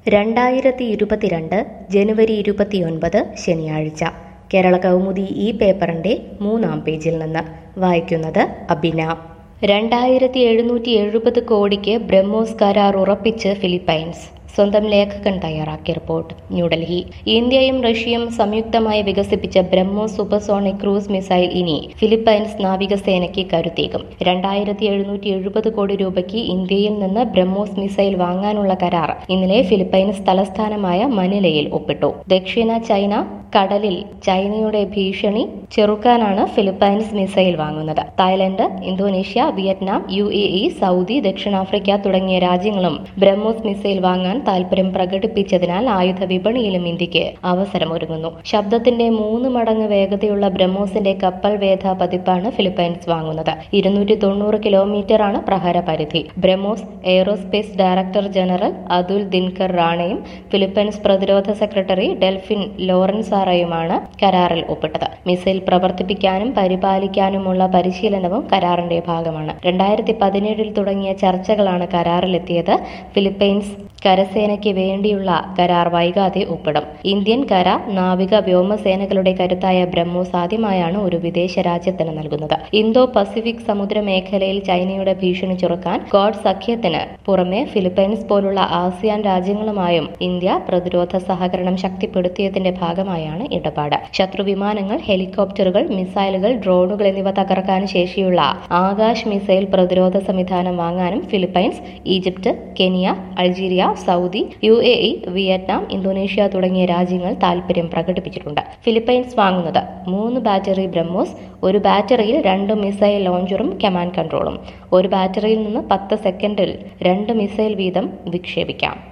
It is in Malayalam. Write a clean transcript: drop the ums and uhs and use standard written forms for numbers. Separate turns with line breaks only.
2022 ജനുവരി 29 ശനിയാഴ്ച കേരള കൗമുദി ഈ പേപ്പറിന്റെ 3-ാം പേജിൽ നിന്ന് വായിക്കുന്നത് അബിന. 2770 കോടിക്ക് ബ്രഹ്മോസ് കരാർ ഉറപ്പിച്ച് ഫിലിപ്പൈൻസ്. സ്വന്തം ലേഖകൻ തയ്യാറാക്കിയ റിപ്പോർട്ട്, ന്യൂഡൽഹി. ഇന്ത്യയും റഷ്യയും സംയുക്തമായി വികസിപ്പിച്ച ബ്രഹ്മോസ് സൂപ്പർസോണിക് ക്രൂസ് മിസൈൽ ഇനി ഫിലിപ്പൈൻസ് നാവികസേനയ്ക്ക് കരുത്തേകും. 2770 കോടി രൂപയ്ക്ക് ഇന്ത്യയിൽ നിന്ന് ബ്രഹ്മോസ് മിസൈൽ വാങ്ങാനുള്ള കരാർ ഇന്നലെ ഫിലിപ്പൈൻസ് തലസ്ഥാനമായ മനിലയിൽ ഒപ്പിട്ടു. ദക്ഷിണ ചൈന കടലിൽ ചൈനയുടെ ഭീഷണി ചെറുക്കാനാണ് ഫിലിപ്പൈൻസ് മിസൈൽ വാങ്ങുന്നത്. Thailand, Indonesia, Vietnam, UAE, Saudi, ദക്ഷിണാഫ്രിക്ക തുടങ്ങിയ രാജ്യങ്ങളും ബ്രഹ്മോസ് മിസൈൽ വാങ്ങാൻ താൽപര്യം പ്രകടിപ്പിച്ചതിനാൽ ആയുധ വിപണിയിലും ഇന്ത്യക്ക് അവസരമൊരുങ്ങുന്നു. ശബ്ദത്തിന്റെ 3 മടങ്ങ് വേഗതയുള്ള ബ്രഹ്മോസിന്റെ കപ്പൽ വേധ പതിപ്പാണ് ഫിലിപ്പൈൻസ് വാങ്ങുന്നത്. 290 കിലോമീറ്ററാണ് പ്രഹര പരിധി. BrahMos aerospace director general Atul Dinkar റാണയും ഫിലിപ്പൈൻസ് പ്രതിരോധ സെക്രട്ടറി ഡെൽഫിൻ ലോറൻസാറയുമാണ് കരാറിൽ ഒപ്പിട്ടത്. മിസൈൽ പ്രവർത്തിപ്പിക്കാനും പരിപാലിക്കാനുമുള്ള പരിശീലനവും കരാറിന്റെ ഭാഗമാണ്. 2017 തുടങ്ങിയ ചർച്ചകളാണ് കരാറിലെത്തിയത്. ഫിലിപ്പൈൻസ് കരസേനയ്ക്ക് വേണ്ടിയുള്ള കരാർ വൈകാതെ ഒപ്പിടും. ഇന്ത്യൻ കര, നാവിക, വ്യോമസേനകളുടെ കരുത്തായ ബ്രഹ്മോസ് ആദ്യമായാണ് ഒരു വിദേശ രാജ്യത്തിന് നൽകുന്നത്. ഇന്തോ പസഫിക് സമുദ്ര മേഖലയിൽ ചൈനയുടെ ഭീഷണി ചെറുക്കാൻ ക്വാഡ് സഖ്യത്തിന് പുറമെ ഫിലിപ്പൈൻസ് പോലുള്ള ആസിയാൻ രാജ്യങ്ങളുമായും ഇന്ത്യ പ്രതിരോധ സഹകരണം ശക്തിപ്പെടുത്തിയതിന്റെ ഭാഗമായാണ് ഇടപാട്. ശത്രു വിമാനങ്ങൾ, ഹെലികോപ്റ്ററുകൾ, മിസൈലുകൾ, ഡ്രോണുകൾ എന്നിവ തകർക്കാൻ ശേഷിയുള്ള ആകാശ് മിസൈൽ പ്രതിരോധ സംവിധാനം വാങ്ങാനും Philippines, Egypt, Kenya, Algeria, Saudi, UAE, Vietnam, Indonesia തുടങ്ങിയ രാജ്യങ്ങൾ താൽപര്യം പ്രകടിപ്പിച്ചിട്ടുണ്ട്. ഫിലിപ്പൈൻസ് വാങ്ങുന്നത് 3 ബാറ്ററി ബ്രഹ്മോസ്. ഒരു ബാറ്ററിയിൽ 2 മിസൈൽ ലോഞ്ചറും കമാൻഡ് കൺട്രോളും. ഒരു ബാറ്ററിയിൽ നിന്ന് 10 സെക്കൻഡിൽ 2 മിസൈൽ വീതം വിക്ഷേപിക്കാം.